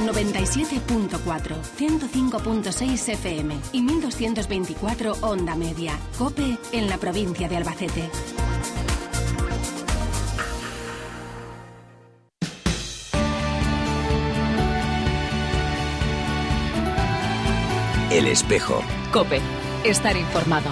97.4, 105.6 FM y 1224 Onda Media. COPE en la provincia de Albacete. El Espejo. COPE. Estar informado.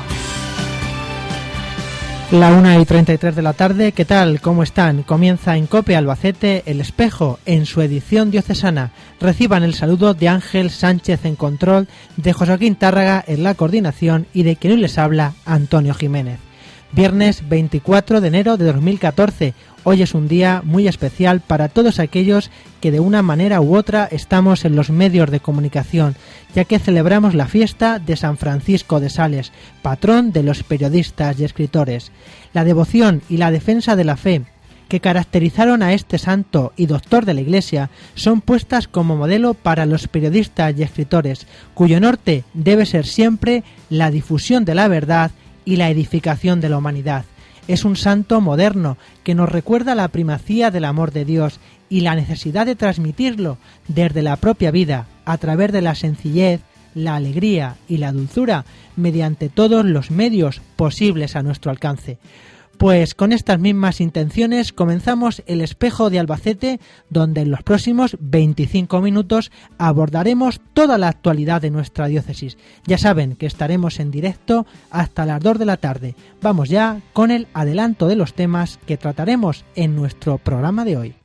La 1:33 de la tarde, ¿qué tal? ¿Cómo están? Comienza en COPE Albacete El Espejo, en su edición diocesana. Reciban el saludo de Ángel Sánchez en control, de José Joaquín Tárraga en la coordinación y de quien hoy les habla, Antonio Jiménez. Viernes 24 de enero de 2014. Hoy es un día muy especial para todos aquellos que de una manera u otra estamos en los medios de comunicación, ya que celebramos la fiesta de San Francisco de Sales, patrón de los periodistas y escritores. La devoción y la defensa de la fe que caracterizaron a este santo y doctor de la Iglesia son puestas como modelo para los periodistas y escritores, cuyo norte debe ser siempre la difusión de la verdad y la edificación de la humanidad. Es un santo moderno que nos recuerda la primacía del amor de Dios y la necesidad de transmitirlo desde la propia vida, a través de la sencillez, la alegría y la dulzura, mediante todos los medios posibles a nuestro alcance. Pues con estas mismas intenciones comenzamos El Espejo de Albacete, donde en los próximos 25 minutos abordaremos toda la actualidad de nuestra diócesis. Ya saben que estaremos en directo hasta las 2 de la tarde. Vamos ya con el adelanto de los temas que trataremos en nuestro programa de hoy.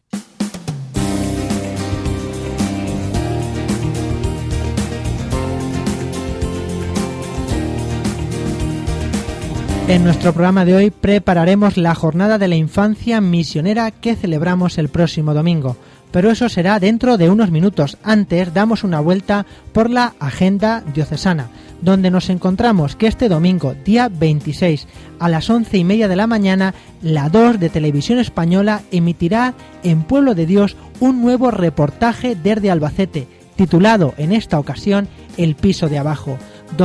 En nuestro programa de hoy prepararemos la jornada de la infancia misionera que celebramos el próximo domingo, pero eso será dentro de unos minutos. Antes damos una vuelta por la agenda diocesana, donde nos encontramos que este domingo, día 26, a las 11:30 de la mañana, la 2 de Televisión Española emitirá en Pueblo de Dios un nuevo reportaje desde Albacete, titulado en esta ocasión El piso de abajo,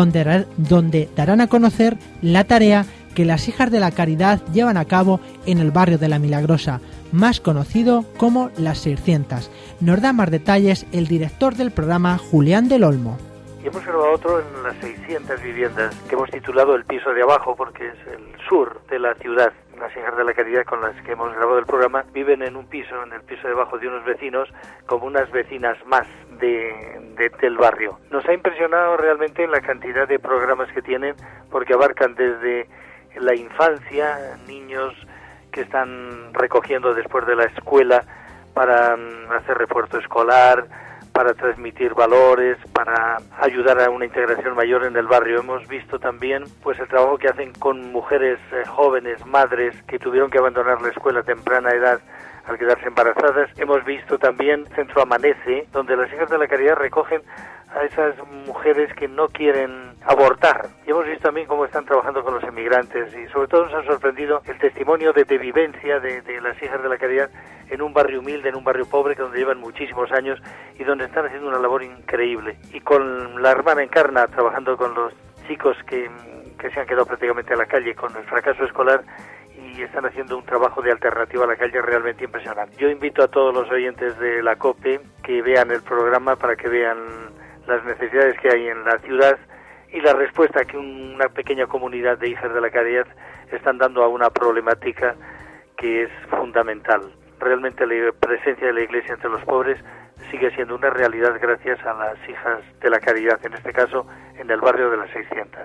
donde darán a conocer la tarea que las Hijas de la Caridad llevan a cabo en el barrio de La Milagrosa, más conocido como Las 600. Nos da más detalles el director del programa, Julián del Olmo. Y hemos grabado otro en las 600 viviendas que hemos titulado El piso de abajo, porque es el sur de la ciudad. Las Hijas de la Caridad con las que hemos grabado el programa viven en un piso, en el piso de abajo de unos vecinos, como unas vecinas más del barrio. Nos ha impresionado realmente la cantidad de programas que tienen, porque abarcan desde la infancia, niños que están recogiendo después de la escuela para hacer refuerzo escolar, para transmitir valores, para ayudar a una integración mayor en el barrio. Hemos visto también pues el trabajo que hacen con mujeres jóvenes, madres que tuvieron que abandonar la escuela a temprana edad al quedarse embarazadas. Hemos visto también Centro Amanece, donde las Hijas de la Caridad recogen a esas mujeres que no quieren abortar. Y hemos visto también cómo están trabajando con los emigrantes, y sobre todo nos ha sorprendido el testimonio de vivencia de las Hijas de la Caridad en un barrio humilde, en un barrio pobre, donde llevan muchísimos años y donde están haciendo una labor increíble. Y con la hermana Encarna, trabajando con los chicos que se han quedado prácticamente a la calle con el fracaso escolar, y están haciendo un trabajo de alternativa a la calle realmente impresionante. Yo invito a todos los oyentes de la COPE que vean el programa para que vean las necesidades que hay en la ciudad y la respuesta que una pequeña comunidad de Hijas de la Caridad están dando a una problemática que es fundamental. Realmente la presencia de la Iglesia entre los pobres sigue siendo una realidad gracias a las Hijas de la Caridad, en este caso en el barrio de las 600.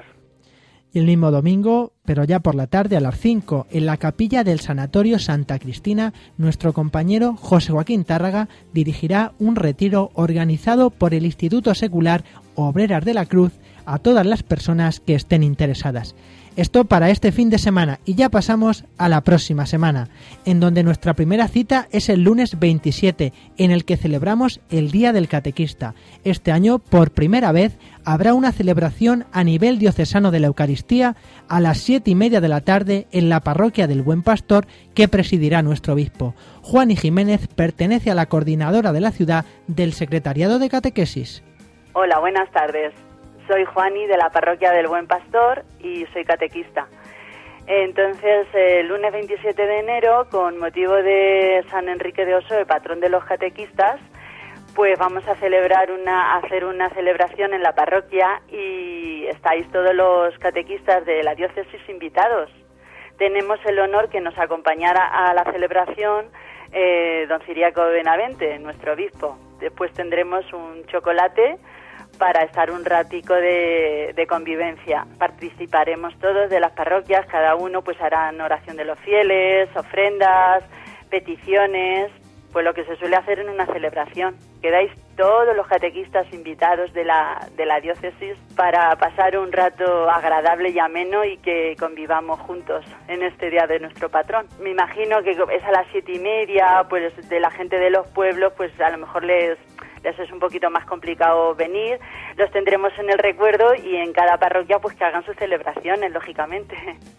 Y el mismo domingo, pero ya por la tarde a las 5, en la capilla del Sanatorio Santa Cristina, nuestro compañero José Joaquín Tárraga dirigirá un retiro organizado por el Instituto Secular Obreras de la Cruz a todas las personas que estén interesadas. Esto para este fin de semana, y ya pasamos a la próxima semana, en donde nuestra primera cita es el lunes 27, en el que celebramos el Día del Catequista. Este año, por primera vez, habrá una celebración a nivel diocesano de la Eucaristía a las 7:30 de la tarde en la parroquia del Buen Pastor, que presidirá nuestro obispo. Juani Jiménez pertenece a la coordinadora de la ciudad del Secretariado de Catequesis. Hola, buenas tardes. Soy Juani de la parroquia del Buen Pastor y soy catequista. Entonces, el lunes 27 de enero, con motivo de San Enrique de Osoe, patrón de los catequistas, pues vamos a hacer una celebración en la parroquia y estáis todos los catequistas de la diócesis invitados. Tenemos el honor que nos acompañara a la celebración don Ciriaco Benavente, nuestro obispo. Después tendremos un chocolate para estar un ratico de convivencia. Participaremos todos de las parroquias, cada uno pues hará oración de los fieles, ofrendas, peticiones, pues lo que se suele hacer en una celebración. Quedáis todos los catequistas invitados de la diócesis para pasar un rato agradable y ameno y que convivamos juntos en este día de nuestro patrón. Me imagino que es a las 7:30, pues de la gente de los pueblos, pues a lo mejor les es un poquito más complicado venir. Los tendremos en el recuerdo y en cada parroquia pues que hagan sus celebraciones, lógicamente.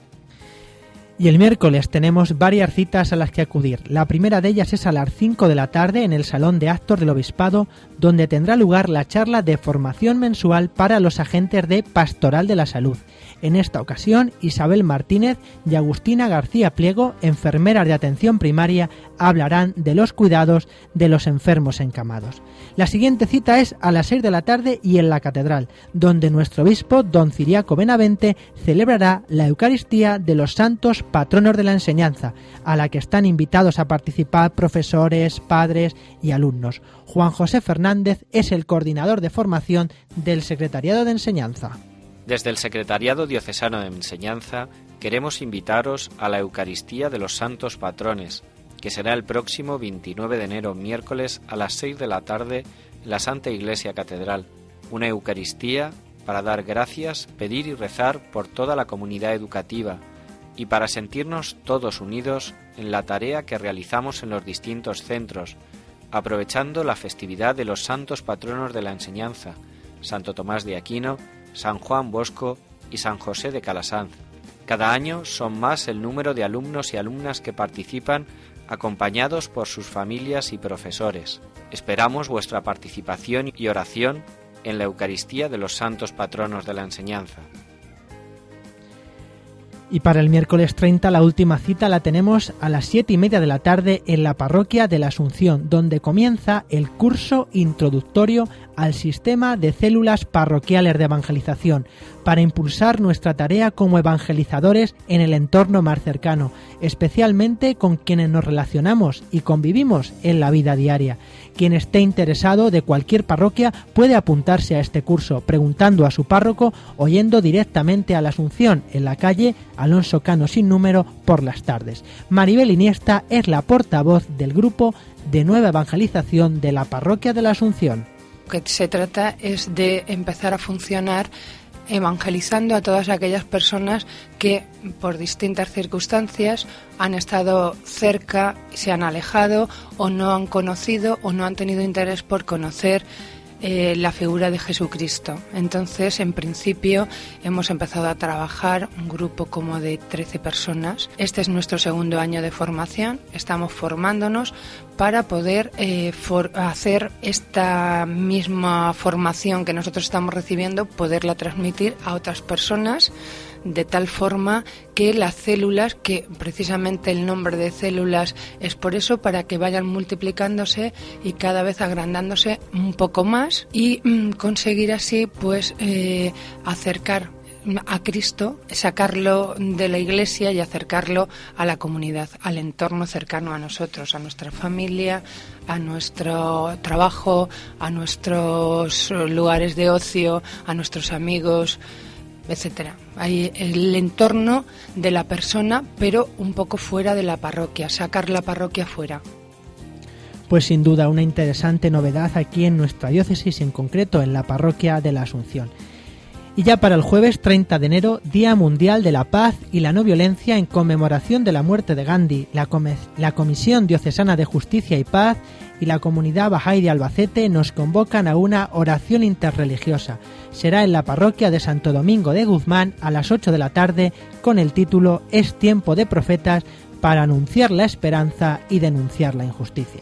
Y el miércoles tenemos varias citas a las que acudir. La primera de ellas es a las 5 de la tarde en el Salón de Actos del Obispado, donde tendrá lugar la charla de formación mensual para los agentes de Pastoral de la Salud. En esta ocasión, Isabel Martínez y Agustina García Pliego, enfermeras de atención primaria, hablarán de los cuidados de los enfermos encamados. La siguiente cita es a las 6 de la tarde y en la Catedral, donde nuestro obispo, don Ciriaco Benavente, celebrará la Eucaristía de los santos patronos de la enseñanza, a la que están invitados a participar profesores, padres y alumnos. Juan José Fernández es el coordinador de formación del Secretariado de Enseñanza. Desde el Secretariado Diocesano de Enseñanza queremos invitaros a la Eucaristía de los Santos Patrones, que será el próximo 29 de enero, miércoles, a las 6 de la tarde en la Santa Iglesia Catedral. Una Eucaristía para dar gracias, pedir y rezar por toda la comunidad educativa y para sentirnos todos unidos en la tarea que realizamos en los distintos centros, aprovechando la festividad de los santos patronos de la enseñanza, Santo Tomás de Aquino, San Juan Bosco y San José de Calasanz. Cada año son más el número de alumnos y alumnas que participan, acompañados por sus familias y profesores. Esperamos vuestra participación y oración en la Eucaristía de los santos patronos de la enseñanza. Y para el miércoles 30 la última cita la tenemos a las 7:30 de la tarde en la Parroquia de la Asunción, donde comienza el curso introductorio al sistema de células parroquiales de evangelización, para impulsar nuestra tarea como evangelizadores en el entorno más cercano, especialmente con quienes nos relacionamos y convivimos en la vida diaria. Quien esté interesado de cualquier parroquia puede apuntarse a este curso preguntando a su párroco o yendo directamente a la Asunción en la calle Alonso Cano sin número por las tardes. Maribel Iniesta es la portavoz del grupo de nueva evangelización de la Parroquia de la Asunción. Lo que se trata es de empezar a funcionar evangelizando a todas aquellas personas que por distintas circunstancias han estado cerca, se han alejado o no han conocido o no han tenido interés por conocer la figura de Jesucristo. Entonces, en principio, hemos empezado a trabajar un grupo como de 13 personas. Este es nuestro segundo año de formación. Estamos formándonos para poder hacer esta misma formación que nosotros estamos recibiendo, poderla transmitir a otras personas, de tal forma que las células, que precisamente el nombre de células es por eso, para que vayan multiplicándose y cada vez agrandándose un poco más y conseguir así pues acercar a Cristo, sacarlo de la Iglesia y acercarlo a la comunidad, al entorno cercano a nosotros, a nuestra familia, a nuestro trabajo, a nuestros lugares de ocio, a nuestros amigos, etcétera. Hay el entorno de la persona, pero un poco fuera de la parroquia, sacar la parroquia fuera. Pues sin duda una interesante novedad aquí en nuestra diócesis, en concreto en la Parroquia de la Asunción. Y ya para el jueves 30 de enero, Día Mundial de la Paz y la No Violencia, en conmemoración de la muerte de Gandhi, la Comisión Diocesana de Justicia y Paz y la Comunidad Bahá'í de Albacete nos convocan a una oración interreligiosa. Será en la parroquia de Santo Domingo de Guzmán a las 8 de la tarde con el título Es tiempo de profetas para anunciar la esperanza y denunciar la injusticia.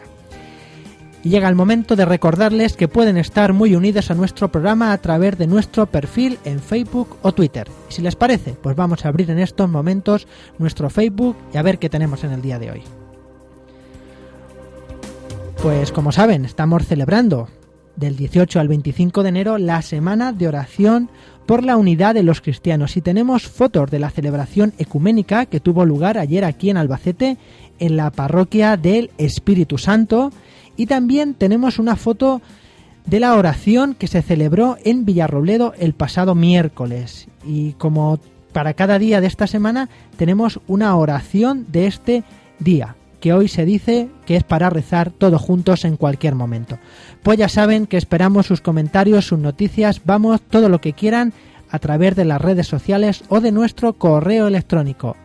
Y llega el momento de recordarles que pueden estar muy unidos a nuestro programa a través de nuestro perfil en Facebook o Twitter. Y si les parece, pues vamos a abrir en estos momentos nuestro Facebook y a ver qué tenemos en el día de hoy. Pues como saben, estamos celebrando del 18 al 25 de enero la Semana de Oración por la Unidad de los Cristianos y tenemos fotos de la celebración ecuménica que tuvo lugar ayer aquí en Albacete en la parroquia del Espíritu Santo y también tenemos una foto de la oración que se celebró en Villarrobledo el pasado miércoles y como para cada día de esta semana tenemos una oración de este día que hoy se dice que es para rezar todos juntos en cualquier momento. Pues ya saben que esperamos sus comentarios, sus noticias, vamos, todo lo que quieran a través de las redes sociales o de nuestro correo electrónico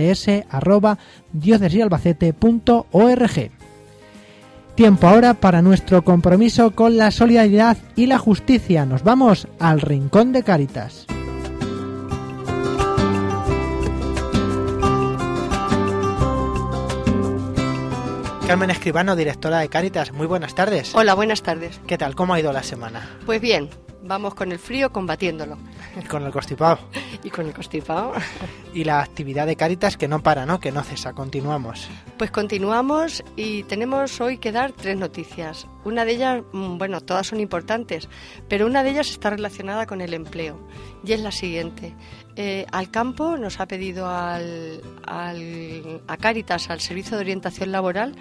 mcs@diocesalbacete.org. Tiempo ahora para nuestro compromiso con la solidaridad y la justicia. Nos vamos al Rincón de Cáritas. Carmen Escribano, directora de Cáritas, muy buenas tardes. Hola, buenas tardes. ¿Qué tal? ¿Cómo ha ido la semana? Pues bien, vamos con el frío combatiéndolo. Y con el constipado. Y con el constipado. Y la actividad de Cáritas que no para, ¿no? Que no cesa, continuamos. Pues continuamos y tenemos hoy que dar 3 noticias. Una de ellas, bueno, todas son importantes, pero una de ellas está relacionada con el empleo y es la siguiente. Al campo nos ha pedido a Cáritas, al Servicio de Orientación Laboral,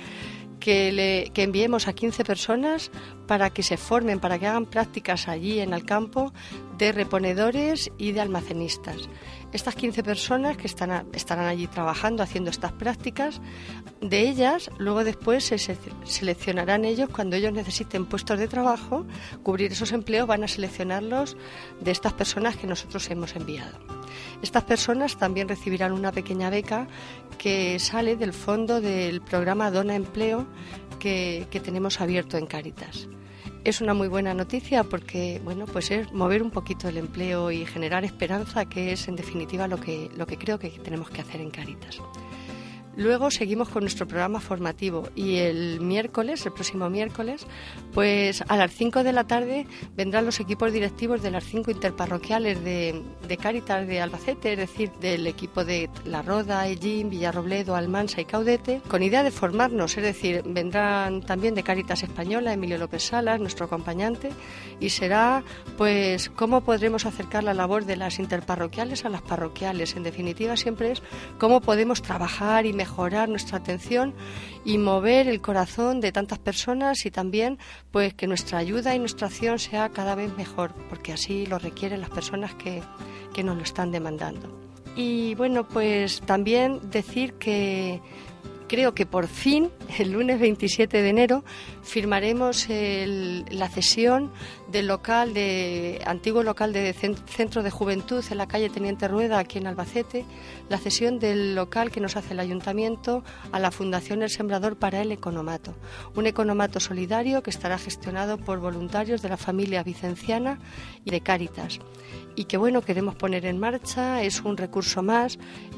que enviemos a 15 personas para que se formen, para que hagan prácticas allí en el campo de reponedores y de almacenistas. Estas 15 personas que estarán allí trabajando, haciendo estas prácticas, de ellas, luego después se seleccionarán ellos cuando ellos necesiten puestos de trabajo, cubrir esos empleos, van a seleccionarlos de estas personas que nosotros hemos enviado. Estas personas también recibirán una pequeña beca que sale del fondo del programa Dona Empleo que tenemos abierto en Cáritas. Es una muy buena noticia porque, bueno, pues es mover un poquito el empleo y generar esperanza, que es en definitiva lo que creo que tenemos que hacer en Cáritas. Luego seguimos con nuestro programa formativo y el próximo miércoles, pues a las 5 de la tarde vendrán los equipos directivos de las 5 interparroquiales de Cáritas de Albacete, es decir, del equipo de La Roda, Ellín, Villarrobledo, Almansa y Caudete, con idea de formarnos, es decir, vendrán también de Cáritas Española, Emilio López Salas, nuestro acompañante, y será pues cómo podremos acercar la labor de las interparroquiales a las parroquiales. En definitiva, siempre es cómo podemos trabajar y mejorar nuestra atención y mover el corazón de tantas personas y también pues que nuestra ayuda y nuestra acción sea cada vez mejor, porque así lo requieren las personas que nos lo están demandando. Y bueno, pues también decir que creo que por fin, el lunes 27 de enero, firmaremos la cesión del antiguo local de Centro de Juventud en la calle Teniente Rueda, aquí en Albacete, la cesión del local que nos hace el Ayuntamiento a la Fundación El Sembrador para el Economato. Un economato solidario que estará gestionado por voluntarios de la familia vicenciana y de Cáritas. Y que bueno, queremos poner en marcha, es un recurso más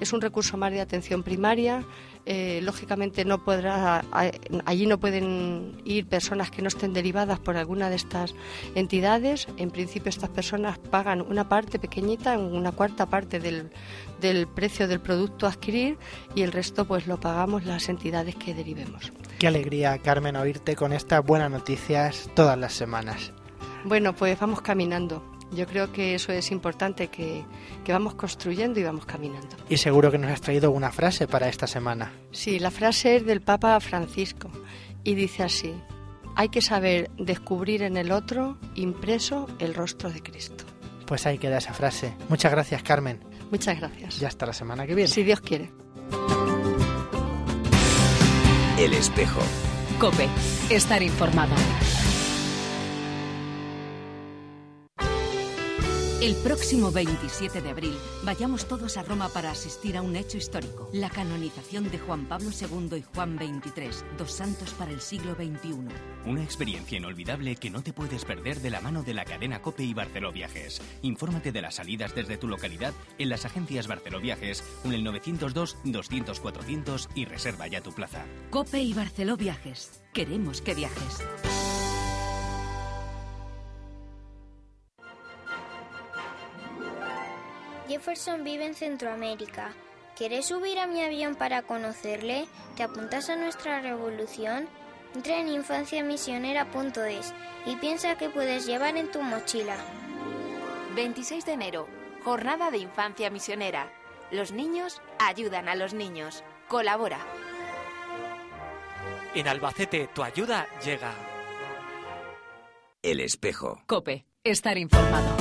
de atención primaria. Lógicamente allí no pueden ir personas que no estén derivadas por alguna de estas entidades. En principio estas personas pagan una parte pequeñita, una cuarta parte del precio del producto a adquirir, y el resto pues lo pagamos las entidades que derivemos. Qué alegría, Carmen, oírte con estas buenas noticias todas las semanas. Bueno, pues vamos caminando. Yo creo que eso es importante, que vamos construyendo y vamos caminando. Y seguro que nos has traído una frase para esta semana. Sí, la frase es del Papa Francisco y dice así: hay que saber descubrir en el otro impreso el rostro de Cristo. Pues ahí queda esa frase. Muchas gracias, Carmen. Muchas gracias. Y hasta la semana que viene. Si Dios quiere. El espejo. COPE. Estar informado. El próximo 27 de abril vayamos todos a Roma para asistir a un hecho histórico, la canonización de Juan Pablo II y Juan XXIII, dos santos para el siglo XXI. Una experiencia inolvidable que no te puedes perder de la mano de la cadena COPE y Barceló Viajes. Infórmate de las salidas desde tu localidad en las agencias Barceló Viajes o en el 902-200-400 y reserva ya tu plaza. COPE y Barceló Viajes. Queremos que viajes. Jefferson vive en Centroamérica. ¿Quieres subir a mi avión para conocerle? ¿Te apuntas a nuestra revolución? Entra en infanciamisionera.es y piensa qué puedes llevar en tu mochila. 26 de enero, Jornada de Infancia Misionera. Los niños ayudan a los niños. Colabora. En Albacete, tu ayuda llega. El Espejo. COPE. Estar informado.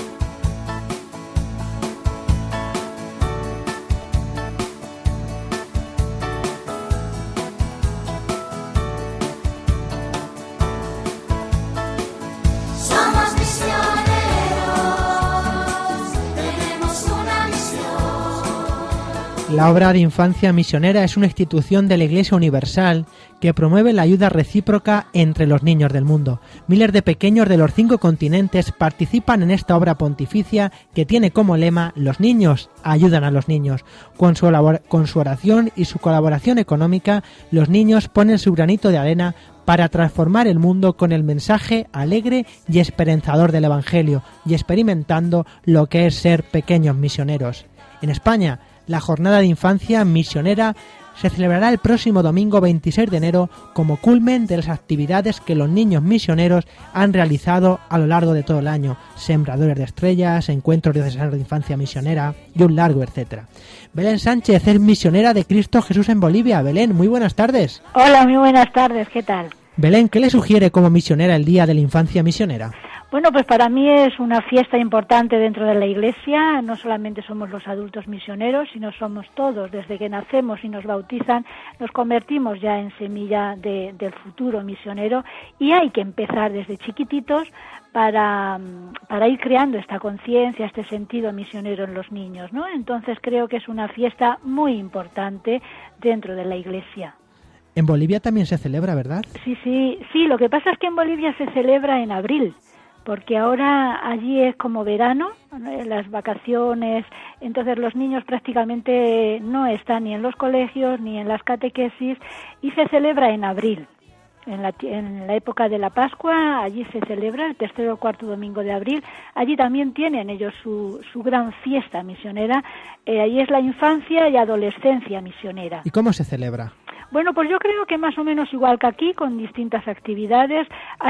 La obra de Infancia Misionera es una institución de la Iglesia Universal que promueve la ayuda recíproca entre los niños del mundo. Miles de pequeños de los 5 continentes participan en esta obra pontificia que tiene como lema «Los niños ayudan a los niños». Con su oración y su colaboración económica, los niños ponen su granito de arena para transformar el mundo con el mensaje alegre y esperanzador del Evangelio y experimentando lo que es ser pequeños misioneros. En España, la Jornada de Infancia Misionera se celebrará el próximo domingo 26 de enero como culmen de las actividades que los niños misioneros han realizado a lo largo de todo el año. Sembradores de estrellas, encuentros diocesanos de infancia misionera y un largo etcétera. Belén Sánchez es misionera de Cristo Jesús en Bolivia. Belén, muy buenas tardes. Hola, muy buenas tardes, ¿qué tal? Belén, ¿qué le sugiere como misionera el Día de la Infancia Misionera? Bueno, pues para mí es una fiesta importante dentro de la Iglesia. No solamente somos los adultos misioneros, sino somos todos. Desde que nacemos y nos bautizan, nos convertimos ya en semilla del futuro misionero y hay que empezar desde chiquititos para ir creando esta conciencia, este sentido misionero en los niños, ¿no? Entonces creo que es una fiesta muy importante dentro de la Iglesia. En Bolivia también se celebra, ¿verdad? Sí, lo que pasa es que en Bolivia se celebra en abril, porque ahora allí es como verano, las vacaciones, entonces los niños prácticamente no están ni en los colegios ni en las catequesis y se celebra en abril. En la época de la Pascua, allí se celebra el 3er o 4º domingo de abril. Allí también tienen ellos su gran fiesta misionera. Allí es la infancia y adolescencia misionera. ¿Y cómo se celebra? Bueno, pues yo creo que más o menos igual que aquí, con distintas actividades.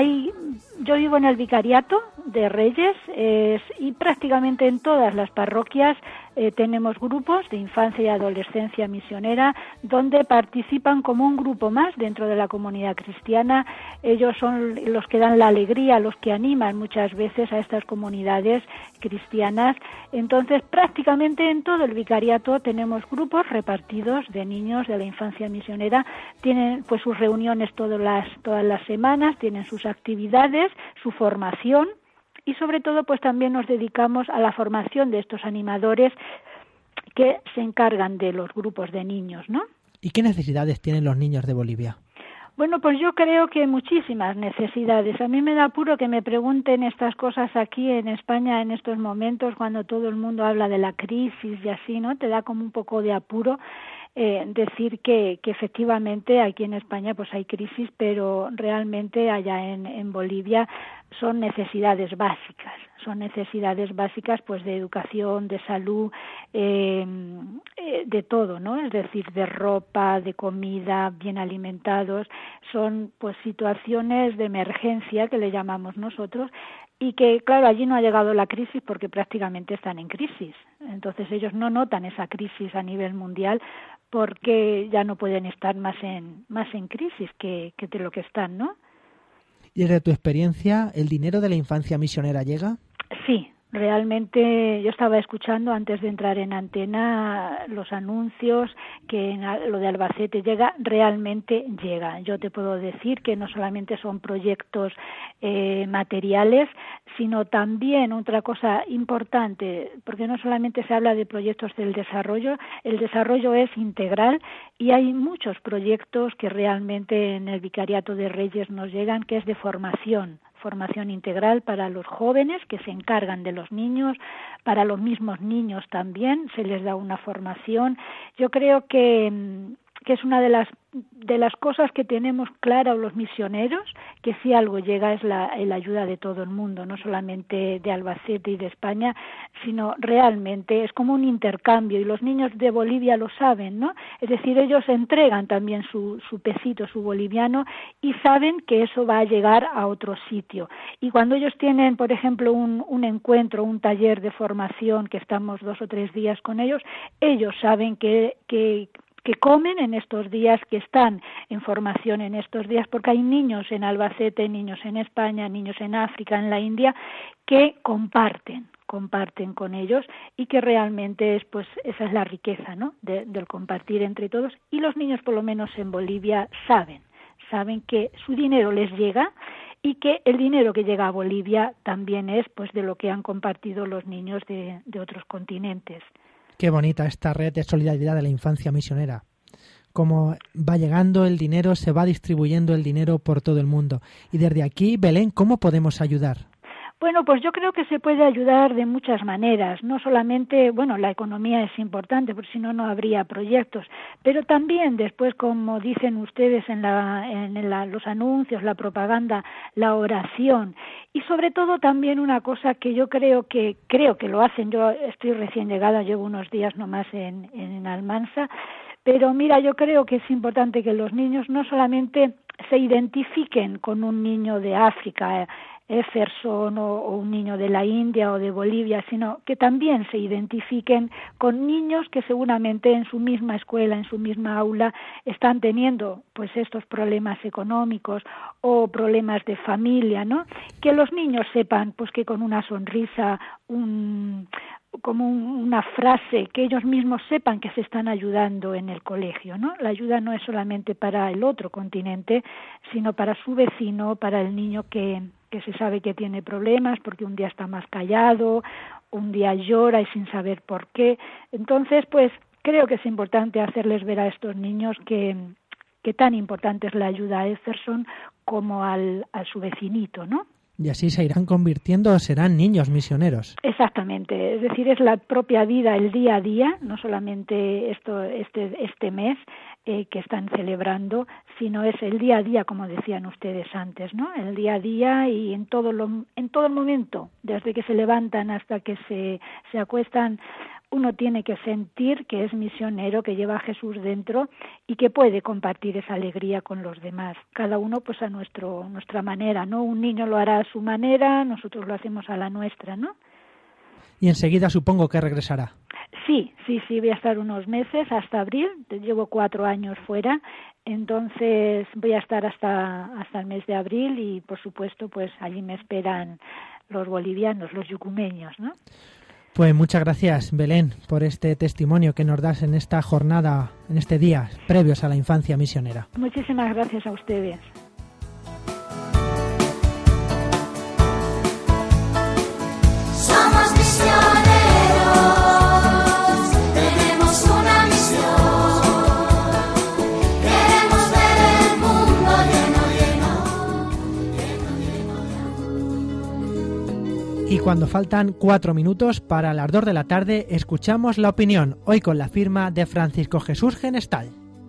Yo vivo en el Vicariato de Reyes y prácticamente en todas las parroquias tenemos grupos de infancia y adolescencia misionera donde participan como un grupo más dentro de la comunidad cristiana. Ellos son los que dan la alegría, los que animan muchas veces a estas comunidades cristianas. Entonces, prácticamente en todo el Vicariato tenemos grupos repartidos de niños de la infancia misionera. Tienen pues sus reuniones todas las semanas, tienen sus actividades, su formación. Y sobre todo, pues también nos dedicamos a la formación de estos animadores que se encargan de los grupos de niños, ¿no? ¿Y qué necesidades tienen los niños de Bolivia? Bueno, pues yo creo que muchísimas necesidades. A mí me da apuro que me pregunten estas cosas aquí en España en estos momentos, cuando todo el mundo habla de la crisis y así, ¿no? Te da como un poco de apuro decir que efectivamente aquí en España pues hay crisis, pero realmente allá en Bolivia son necesidades básicas pues de educación, de salud, de todo, ¿no? Es decir, de ropa, de comida, bien alimentados. Son pues situaciones de emergencia que le llamamos nosotros y que, claro, allí no ha llegado la crisis porque prácticamente están en crisis. Entonces ellos no notan esa crisis a nivel mundial porque ya no pueden estar más en crisis que de lo que están, ¿no? ¿Y desde tu experiencia, el dinero de la infancia misionera llega? Sí, realmente yo estaba escuchando antes de entrar en antena los anuncios que lo de Albacete realmente llega. Yo te puedo decir que no solamente son proyectos materiales, sino también otra cosa importante, porque no solamente se habla de proyectos del desarrollo, el desarrollo es integral y hay muchos proyectos que realmente en el Vicariato de Reyes nos llegan, que es de formación integral para los jóvenes que se encargan de los niños, para los mismos niños también se les da una formación. Yo creo que que es una de las cosas que tenemos claras los misioneros, que si algo llega es la ayuda de todo el mundo, no solamente de Albacete y de España, sino realmente es como un intercambio, y los niños de Bolivia lo saben, ¿no? Es decir, ellos entregan también su pesito, su boliviano, y saben que eso va a llegar a otro sitio. Y cuando ellos tienen, por ejemplo, un encuentro, un taller de formación, que estamos 2 o 3 días con ellos saben que comen en estos días, que están en formación en estos días, porque hay niños en Albacete, niños en España, niños en África, en la India, que comparten con ellos, y que realmente esa es la riqueza, ¿no?, del compartir entre todos. Y los niños, por lo menos en Bolivia, saben que su dinero les llega, y que el dinero que llega a Bolivia también es de lo que han compartido los niños de otros continentes. Qué bonita esta red de solidaridad de la infancia misionera. Cómo va llegando el dinero, se va distribuyendo el dinero por todo el mundo. Y desde aquí, Belén, ¿cómo podemos ayudar? Bueno, pues yo creo que se puede ayudar de muchas maneras. No solamente, la economía es importante, porque si no, no habría proyectos. Pero también después, como dicen ustedes en los anuncios, la propaganda, la oración. Y sobre todo también una cosa que yo creo que lo hacen. Yo estoy recién llegada, llevo unos días nomás en Almansa. Pero mira, yo creo que es importante que los niños no solamente se identifiquen con un niño de África, Jefferson, o un niño de la India o de Bolivia, sino que también se identifiquen con niños que seguramente en su misma escuela, en su misma aula, están teniendo estos problemas económicos o problemas de familia, ¿no? Que los niños sepan que con una sonrisa, como una frase, que ellos mismos sepan que se están ayudando en el colegio, ¿no? La ayuda no es solamente para el otro continente, sino para su vecino, para el niño que se sabe que tiene problemas porque un día está más callado, un día llora y sin saber por qué. Entonces, creo que es importante hacerles ver a estos niños que tan importante es la ayuda a Jefferson como a su vecinito, ¿no? Y así se irán convirtiendo, serán niños misioneros. Exactamente, es decir, es la propia vida, el día a día, no solamente este mes que están celebrando, sino es el día a día, como decían ustedes antes, ¿no? El día a día y en todo el momento, desde que se levantan hasta que se acuestan, uno tiene que sentir que es misionero, que lleva a Jesús dentro y que puede compartir esa alegría con los demás. Cada uno a nuestra manera, ¿no? Un niño lo hará a su manera, nosotros lo hacemos a la nuestra, ¿no? Y enseguida supongo que regresará. Sí, voy a estar unos meses, hasta abril, llevo 4 años fuera, entonces voy a estar hasta el mes de abril y por supuesto allí me esperan los bolivianos, los yucumeños, ¿no? Pues muchas gracias, Belén, por este testimonio que nos das en esta jornada, en este día previos a la infancia misionera. Muchísimas gracias a ustedes. Somos misioneros, tenemos una misión, queremos ver el mundo lleno. Y cuando faltan 4 minutos para las 2 de la tarde, escuchamos la opinión, hoy con la firma de Francisco Jesús Genestal.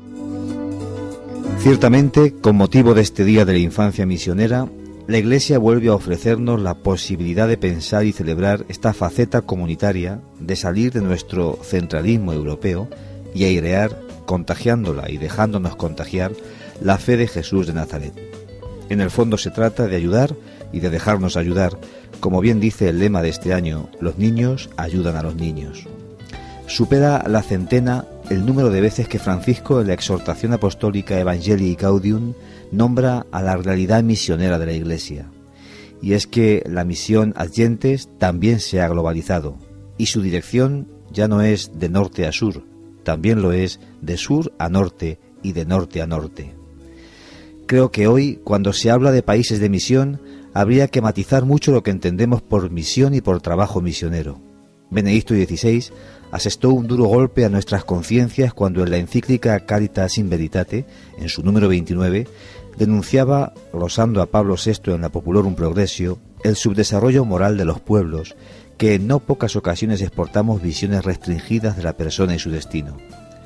Ciertamente, con motivo de este Día de la Infancia Misionera, la Iglesia vuelve a ofrecernos la posibilidad de pensar y celebrar esta faceta comunitaria, de salir de nuestro centralismo europeo y airear, contagiándola y dejándonos contagiar, la fe de Jesús de Nazaret. En el fondo se trata de ayudar y de dejarnos ayudar. Como bien dice el lema de este año, los niños ayudan a los niños. Supera la centena el número de veces que Francisco, en la exhortación apostólica Evangelii Gaudium, nombra a la realidad misionera de la Iglesia. Y es que la misión Adyentes también se ha globalizado, y su dirección ya no es de norte a sur, también lo es de sur a norte y de norte a norte. Creo que hoy, cuando se habla de países de misión, habría que matizar mucho lo que entendemos por misión y por trabajo misionero. Benedicto XVI asestó un duro golpe a nuestras conciencias cuando en la encíclica Caritas in Veritate, en su número 29, denunciaba, glosando a Pablo VI en la Populorum Progressio, el subdesarrollo moral de los pueblos, que en no pocas ocasiones exportamos visiones restringidas de la persona y su destino.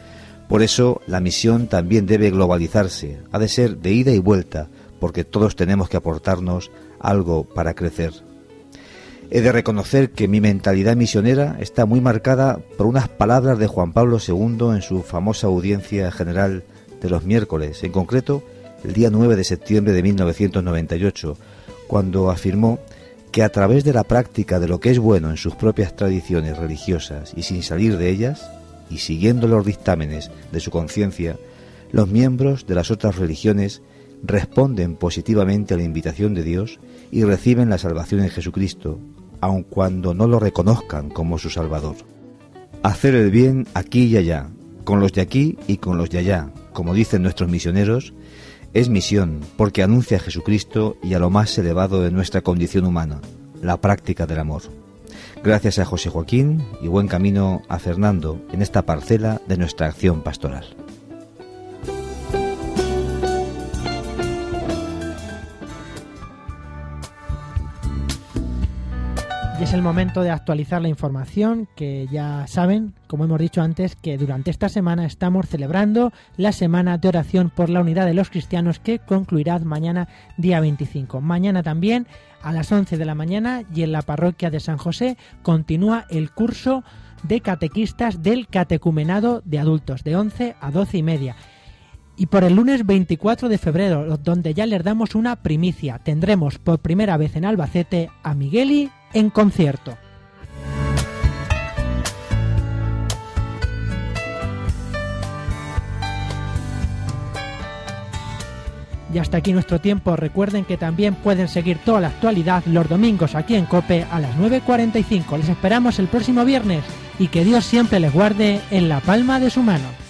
Por eso la misión también debe globalizarse, ha de ser de ida y vuelta, porque todos tenemos que aportarnos algo para crecer. He de reconocer que mi mentalidad misionera está muy marcada por unas palabras de Juan Pablo II en su famosa audiencia general de los miércoles, en concreto el día 9 de septiembre de 1998, cuando afirmó que a través de la práctica de lo que es bueno en sus propias tradiciones religiosas y sin salir de ellas, y siguiendo los dictámenes de su conciencia, los miembros de las otras religiones responden positivamente a la invitación de Dios y reciben la salvación en Jesucristo, aun cuando no lo reconozcan como su Salvador. Hacer el bien aquí y allá, con los de aquí y con los de allá, como dicen nuestros misioneros, es misión porque anuncia a Jesucristo y a lo más elevado de nuestra condición humana, la práctica del amor. Gracias a José Joaquín y buen camino a Fernando en esta parcela de nuestra acción pastoral. Y es el momento de actualizar la información, que ya saben, como hemos dicho antes, que durante esta semana estamos celebrando la Semana de Oración por la Unidad de los Cristianos, que concluirá mañana día 25. Mañana también a las 11 de la mañana y en la parroquia de San José continúa el curso de catequistas del catecumenado de adultos de 11 a 12 y media. Y por el lunes 24 de febrero, donde ya les damos una primicia, tendremos por primera vez en Albacete a Migueli en concierto. Y hasta aquí nuestro tiempo. Recuerden que también pueden seguir toda la actualidad los domingos aquí en COPE a las 9:45. Les esperamos el próximo viernes y que Dios siempre les guarde en la palma de su mano.